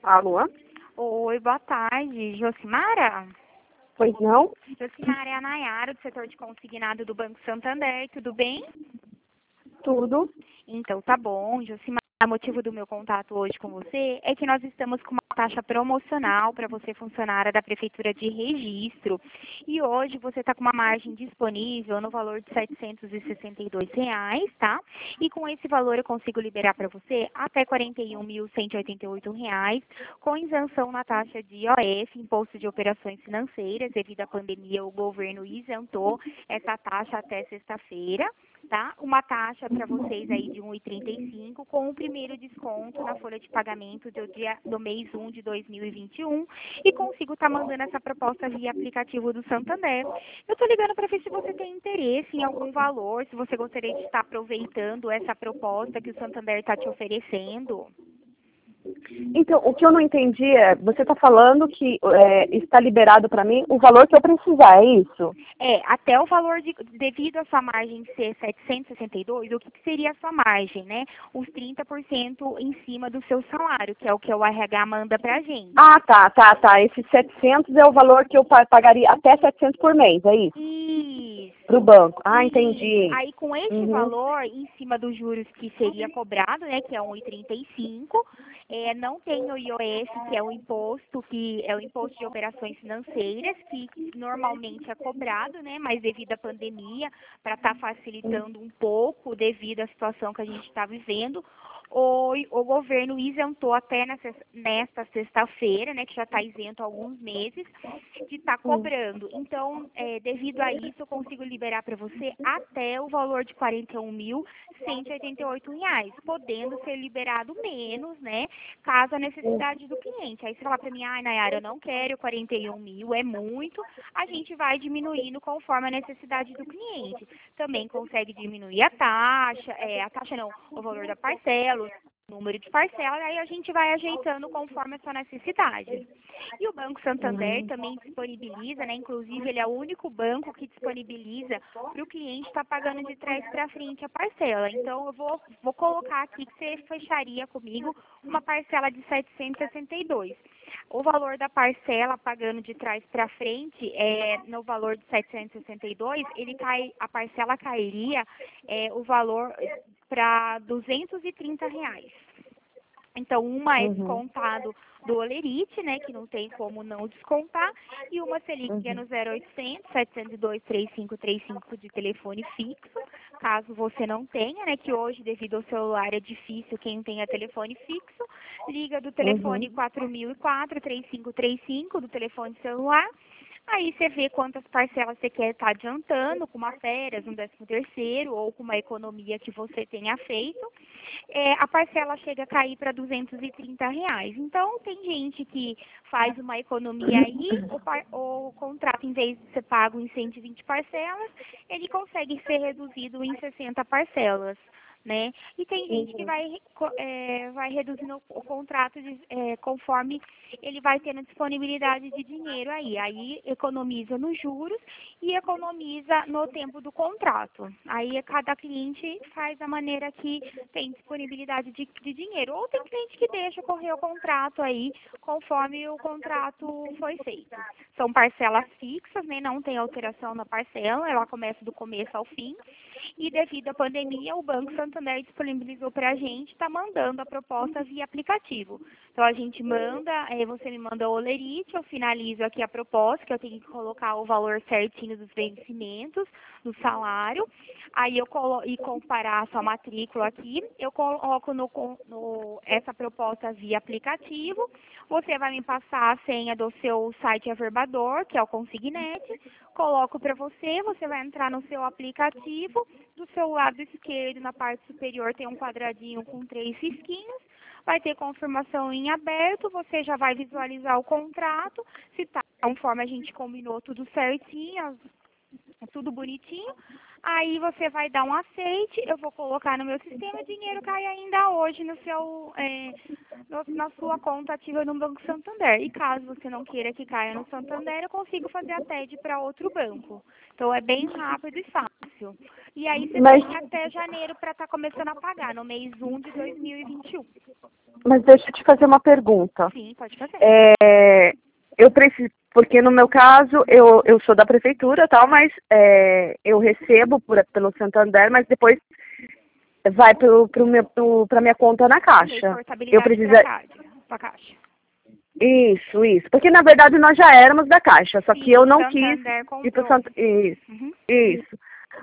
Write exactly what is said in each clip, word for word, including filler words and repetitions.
Alô? Oi, boa tarde. Josimara? Pois não? Josimara é a Nayara, do setor de consignado do Banco Santander. Tudo bem? Tudo. Então, tá bom. Josimara, o motivo do meu contato hoje com você é que nós estamos com uma taxa promocional para você, funcionária da Prefeitura de Registro. E hoje você está com uma margem disponível no valor de setecentos e sessenta e dois reais, tá? E com esse valor eu consigo liberar para você até quarenta e um mil cento e oitenta e oito reais, com isenção na taxa de I O F, Imposto de Operações Financeiras. Devido à pandemia, o governo isentou essa taxa até sexta-feira, tá? Uma taxa para vocês aí de um real e trinta e cinco, com o primeiro desconto na folha de pagamento do dia do mês um de dois mil e vinte e um, e consigo estar mandando essa proposta via aplicativo do Santander. Eu estou ligando para ver se você tem interesse em algum valor, se você gostaria de estar aproveitando essa proposta que o Santander está te oferecendo. Então, o que eu não entendi é, você está falando que é, está liberado para mim o valor que eu precisar, é isso? É, até o valor, de, devido a sua margem ser setecentos e sessenta e dois, o que, que seria a sua margem, né? Os trinta por cento em cima do seu salário, que é o que o R H manda pra gente. Ah, tá, tá, tá. Esses setecentos é o valor que eu pa- pagaria até setecentos por mês, é isso? Isso. Para o banco. Ah, Isso. entendi. Aí, com esse Uhum. valor, em cima dos juros que seria cobrado, né, que é um real e trinta e cinco, é, não tem o I O F, que é o imposto, que é o imposto de operações financeiras, que normalmente é cobrado, né, mas devido à pandemia, para estar facilitando um pouco, devido à situação que a gente está vivendo, o, o governo isentou até nessa, nesta sexta-feira, né, que já está isento há alguns meses, de estar cobrando. Então, é, devido a isso, eu consigo liberar para você até o valor de quarenta e um mil cento e oitenta e oito reais, podendo ser liberado menos, né, caso a necessidade do cliente. Aí você fala para mim, ai, Nayara, eu não quero quarenta e um mil, é muito, a gente vai diminuindo conforme a necessidade do cliente. Também consegue diminuir a taxa, é, a taxa não, o valor da parcela, o número de parcelas, aí a gente vai ajeitando conforme a sua necessidade. E o Banco Santander também disponibiliza, né, inclusive ele é o único banco que disponibiliza para o cliente estar pagando de trás para frente a parcela. Então eu vou, vou colocar aqui que você fecharia comigo uma parcela de setecentos e sessenta e dois. O valor da parcela pagando de trás para frente, é, no valor de setecentos e sessenta e dois, ele cai, a parcela cairia é, o valor para duzentos e trinta reais. Então, uma é Uhum. descontado do Olerite, né, que não tem como não descontar, e uma Selic que é Uhum. no zero oitocentos, setecentos e dois, trinta e cinco trinta e cinco de telefone fixo, caso você não tenha, né, que hoje, devido ao celular, é difícil quem tenha telefone fixo, liga do telefone Uhum. quatro mil e quatro, trinta e cinco trinta e cinco do telefone celular. Aí você vê quantas parcelas você quer estar adiantando, com uma férias, um décimo terceiro, ou com uma economia que você tenha feito. É, a parcela chega a cair para duzentos e trinta reais. Então, tem gente que faz uma economia aí, o, par- o contrato, em vez de ser pago em cento e vinte parcelas, ele consegue ser reduzido em sessenta parcelas, né? E tem gente que Uhum. vai, co- é, vai reduzindo o contrato de- é, conforme ele vai tendo disponibilidade de dinheiro aí. Aí economiza nos juros e economiza no tempo do contrato. Aí cada cliente faz da maneira que tem disponibilidade de, de dinheiro. Ou tem cliente que deixa correr o contrato aí conforme o contrato foi feito. São parcelas fixas, né? Não tem alteração na parcela, ela começa do começo ao fim. E devido à pandemia, o Banco Santander disponibilizou para a gente, está mandando a proposta via aplicativo. Então a gente manda, aí você me manda o Olerite, eu finalizo aqui a proposta, que eu tenho que colocar o valor certinho dos vencimentos, do salário, aí eu colo e comparar a sua matrícula aqui, eu coloco no, no, essa proposta via aplicativo, você vai me passar a senha do seu site Averbador, que é o Consignet, coloco para você, você vai entrar no seu aplicativo, do seu lado esquerdo, na parte superior, tem um quadradinho com três risquinhos, vai ter confirmação em aberto, você já vai visualizar o contrato, se está conforme a gente combinou tudo certinho, tudo bonitinho, aí você vai dar um aceite, eu vou colocar no meu sistema, o dinheiro cai ainda hoje no seu, é, no- na sua conta ativa no Banco Santander. E caso você não queira que caia no Santander, eu consigo fazer a T E D para outro banco. Então é bem rápido e fácil. fácil. E aí você Mas, tem até janeiro para estar começando a pagar, no mês um de dois mil e vinte e um. mas deixa eu te fazer uma pergunta. Sim, pode fazer. É, eu preciso, porque no meu caso, eu, eu sou da prefeitura tal, mas é, eu recebo por, pelo Santander, mas depois vai para a minha conta na Caixa. Eu Reportabilidade preciso. para Caixa. Isso, isso. Porque na verdade nós já éramos da Caixa, só Sim, que eu não Santander quis ir para o comprou. Santander. Isso, Uhum. isso.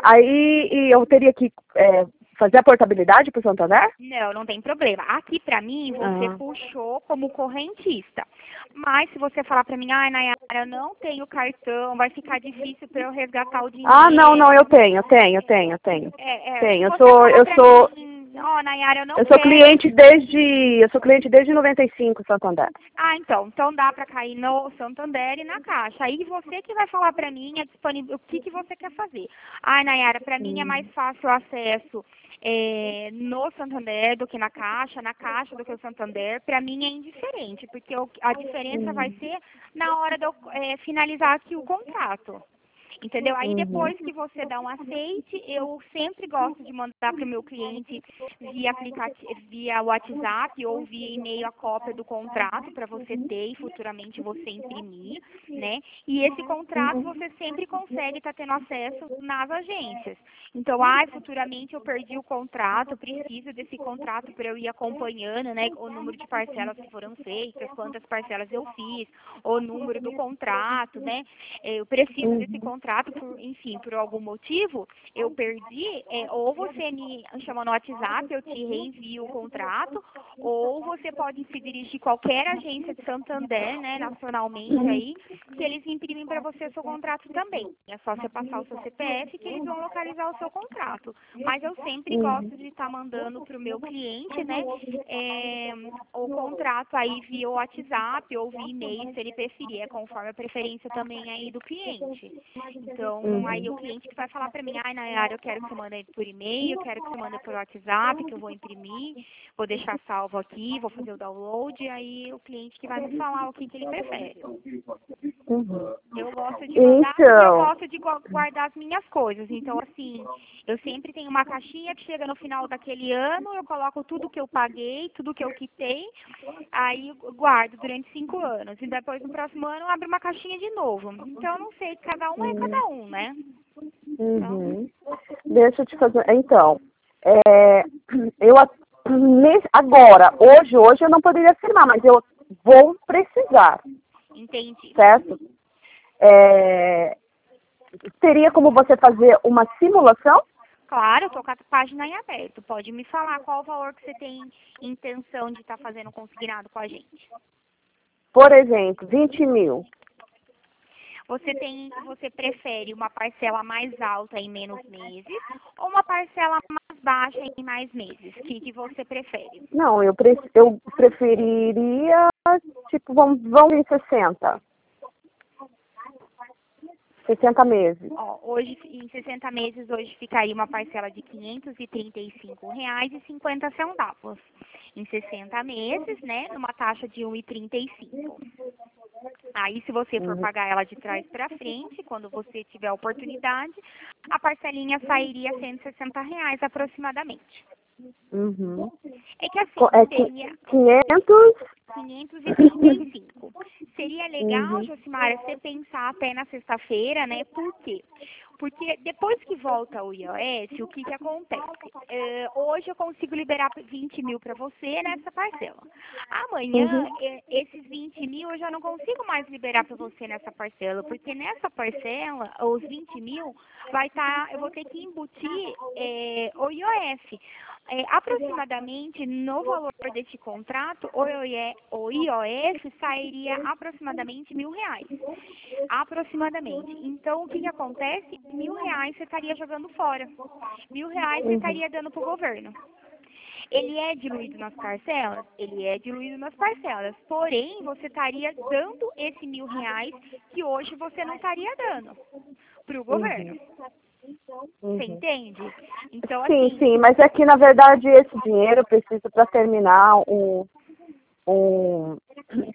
Aí e eu teria que é, fazer a portabilidade para o Santander? Não, não tem problema. Aqui pra mim você Ah. puxou como correntista. Mas se você falar pra mim, ai, Nayara, eu não tenho cartão, vai ficar difícil pra eu resgatar o dinheiro. Ah, não, não, eu tenho, tenho, tenho, tenho. É, é, Tenho. Eu se você sou, falar eu pra sou, mim, ó, Nayara, eu não eu sou quero. cliente desde, eu sou cliente desde noventa e cinco, Santander. Ah, então, então dá pra cair no Santander e na Caixa. Aí você que vai falar pra mim a disponível, o que, que você quer fazer. Ai, Nayara, pra mim é mais fácil o acesso é, no Santander do que na Caixa, na Caixa do que o Santander. Pra mim é indiferente, porque o- a diferença vai ser na hora de eu é, finalizar aqui o contrato. Entendeu? Aí depois que você dá um aceite, eu sempre gosto de mandar para o meu cliente via aplicativo, via WhatsApp ou via e-mail a cópia do contrato para você ter e futuramente você imprimir, né? E esse contrato você sempre consegue estar tendo acesso nas agências. Então, ah, futuramente eu perdi o contrato, preciso desse contrato para eu ir acompanhando, né? O número de parcelas que foram feitas, quantas parcelas eu fiz, o número do contrato, né? Eu preciso desse contrato, por, enfim, por algum motivo, eu perdi, é, ou você me chama no WhatsApp, eu te reenvio o contrato, ou você pode se dirigir a qualquer agência de Santander, né, nacionalmente aí, que eles imprimem para você o seu contrato também. É só você passar o seu C P F que eles vão localizar o seu contrato. Mas eu sempre gosto de estar mandando para o meu cliente, né, é, o contrato aí via WhatsApp ou via e-mail, se ele preferir, é conforme a preferência também aí do cliente. Então, aí o cliente que vai falar para mim, ai, Nayara, eu quero que você mande por e-mail, eu quero que você mande por WhatsApp, que eu vou imprimir, vou deixar salvo aqui, vou fazer o download, e aí o cliente que vai me falar o que, que ele prefere. Uhum. Eu gosto de mandar porque eu Então, gosto de gu- guardar as minhas coisas. Então, assim, eu sempre tenho uma caixinha que chega no final daquele ano, eu coloco tudo que eu paguei, tudo que eu quitei, aí eu guardo durante cinco anos. E depois, no próximo ano, eu abro uma caixinha de novo. Então, eu não sei, cada um é cada um, né? Então, uhum. Deixa eu te fazer. Então, é, eu a- nesse- agora, hoje, hoje eu não poderia afirmar, mas eu vou precisar, entendi. certo? É, teria como você fazer uma simulação? Claro, eu tô com a página em aberto. Pode me falar qual o valor que você tem intenção de estar fazendo consignado com a gente. Por exemplo, vinte mil. Você tem, você prefere uma parcela mais alta em menos meses ou uma parcela mais baixa em mais meses? O que, que você prefere? Não, eu, pre eu preferiria, tipo, vamos, vamos em sessenta. sessenta meses. Ó, hoje, em sessenta meses, hoje ficaria uma parcela de quinhentos e trinta e cinco reais e cinquenta centavos. Em sessenta meses, né, numa taxa de um e trinta e cinco. Aí, se você for Uhum. pagar ela de trás para frente, quando você tiver a oportunidade, a parcelinha sairia cento e sessenta reais aproximadamente. Uhum. É que assim, Co- É qui- seria quinhentos. quinhentos e trinta e cinco. Seria legal, Uhum. Josimara, você pensar até na sexta-feira, né? Por quê? Porque depois que volta o I O S, o que que acontece? É, hoje eu consigo liberar vinte mil para você nessa parcela. Amanhã, Uhum. é, esses vinte mil eu já não consigo mais liberar para você nessa parcela, porque nessa parcela, os vinte mil, vai estar, eu vou ter que embutir é, o I O S. É, aproximadamente, no valor deste contrato, o I O S sairia aproximadamente mil reais. Aproximadamente. Então, o que, que acontece? Mil reais você estaria jogando fora. Mil reais você Uhum. estaria dando para o governo. Ele é diluído nas parcelas? Ele é diluído nas parcelas. Porém, você estaria dando esse mil reais que hoje você não estaria dando para o governo. Você Uhum. entende? Então, Sim, assim, sim, mas é que na verdade esse dinheiro eu preciso para terminar um, um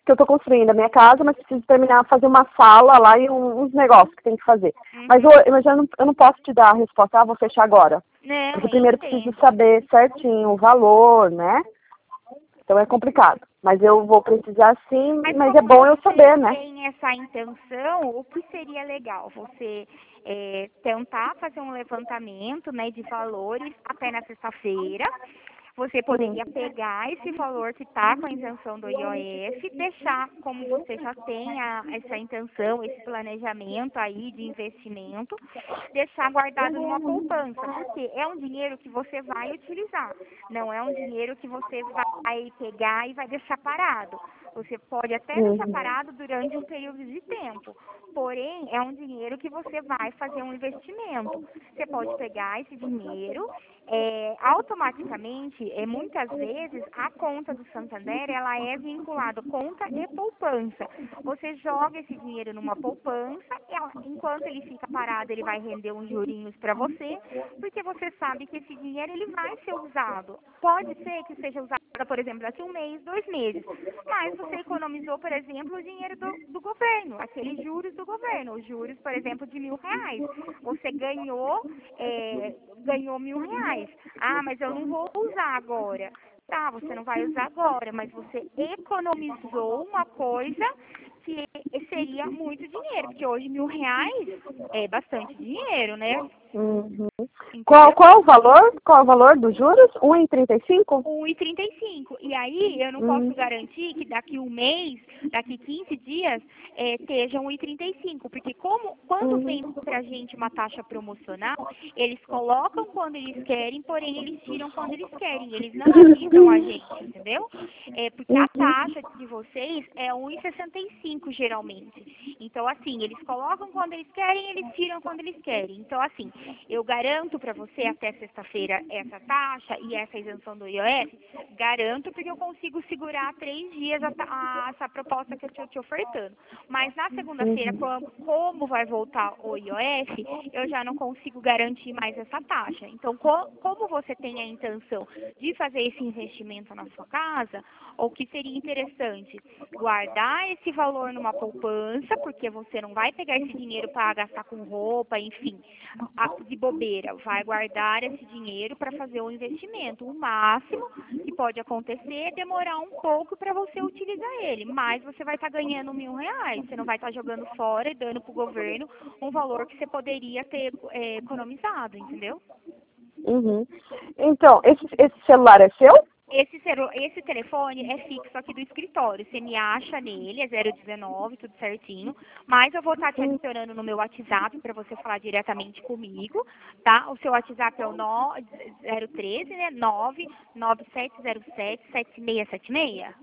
que eu estou construindo a minha casa, mas preciso terminar, fazer uma sala lá e um, uns negócios que tem que fazer. Uhum. Mas, eu, mas eu, não, eu não posso te dar a resposta, ah, vou fechar agora. Não, porque primeiro preciso saber certinho o valor, né? Então é complicado. Mas eu vou precisar sim, mas, mas é bom eu saber, né? Se você tem essa intenção, o que seria legal? Você é, tentar fazer um levantamento, né, de valores até na sexta-feira. Você poderia pegar esse valor que está com a isenção do I O F, deixar, como você já tem a, essa intenção, esse planejamento aí de investimento, deixar guardado numa poupança, porque é um dinheiro que você vai utilizar, não é um dinheiro que você vai pegar e vai deixar parado. Você pode até deixar parado durante um período de tempo, porém, é um dinheiro que você vai fazer um investimento. Você pode pegar esse dinheiro, é, automaticamente, é, muitas vezes, a conta do Santander, ela é vinculada à conta e poupança. Você joga esse dinheiro numa poupança, ela, enquanto ele fica parado, ele vai render uns jurinhos para você, porque você sabe que esse dinheiro ele vai ser usado. Pode ser que seja usado, por exemplo, daqui um mês, dois meses, mas você economizou, por exemplo, o dinheiro do, do governo, aqueles juros do governo, os juros, por exemplo, de mil reais. Você ganhou, é, ganhou mil reais. Ah, mas eu não vou usar agora. Tá, você não vai usar agora, mas você economizou uma coisa que seria muito dinheiro, porque hoje mil reais é bastante dinheiro, né? Uhum. Qual, qual o valor? Qual o valor dos juros? um e trinta e cinco? um e trinta e cinco. E aí eu não posso Uhum. garantir que daqui um mês, daqui quinze dias, é, esteja um e trinta e cinco. Porque como, quando Uhum. vem pra gente uma taxa promocional, eles colocam quando eles querem, porém eles tiram quando eles querem. Eles não avisam a gente, entendeu? É, porque a taxa de vocês é um e sessenta e cinco geralmente. Então, assim, eles colocam quando eles querem, eles tiram quando eles querem. Então, assim, eu garanto para você até sexta-feira essa taxa e essa isenção do I O F, garanto porque eu consigo segurar três dias a, a, essa proposta que eu estou te ofertando. Mas na segunda-feira, como, como vai voltar o I O F, eu já não consigo garantir mais essa taxa. Então, co, como você tem a intenção de fazer esse investimento na sua casa, o que seria interessante? Guardar esse valor numa poupança, porque você não vai pegar esse dinheiro para gastar com roupa, enfim, de bobeira. Vai guardar esse dinheiro para fazer um investimento. O máximo que pode acontecer é demorar um pouco para você utilizar ele, mas você vai estar tá ganhando mil reais. Você não vai estar tá jogando fora e dando para o governo um valor que você poderia ter é, economizado, entendeu? Uhum. Então, esse, esse celular é seu? Esse, celu esse telefone é fixo aqui do escritório. Você me acha nele, é zero dezenove, tudo certinho. Mas eu vou estar te adicionando no meu WhatsApp para você falar diretamente comigo, tá? O seu WhatsApp é o zero treze, né? nove nove sete zero sete sete seis sete seis.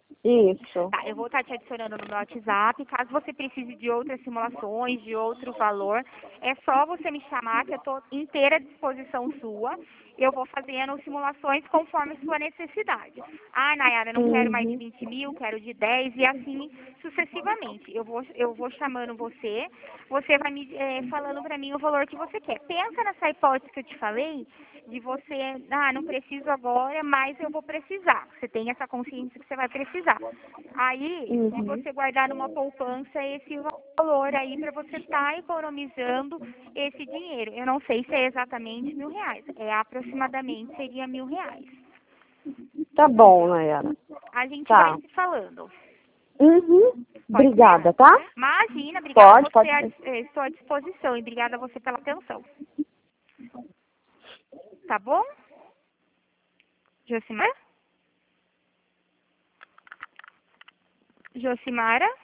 Isso. Tá, eu vou estar te adicionando no meu WhatsApp. Caso você precise de outras simulações, de outro valor, é só você me chamar que eu estou inteira à disposição sua. Eu vou fazendo simulações conforme sua necessidade. Ah, Nayara, não quero mais de vinte mil, quero de dez e assim sucessivamente. Eu vou, eu vou chamando você, você vai me é, falando para mim o valor que você quer. Pensa nessa hipótese que eu te falei, de você, ah, não preciso agora, mas eu vou precisar. Você tem essa consciência que você vai precisar. Aí, Uhum. se você guardar numa poupança esse valor aí para você estar tá economizando esse dinheiro. Eu não sei se é exatamente mil reais, é aproximadamente seria mil reais. Tá bom, Nayara. A gente Tá. vai se falando. Uhum. Pode Obrigada, ser? tá? Imagina, obrigada Pode, a você, pode ser. estou à disposição e obrigada a você pela atenção. Tá bom? Josimar? Josimara?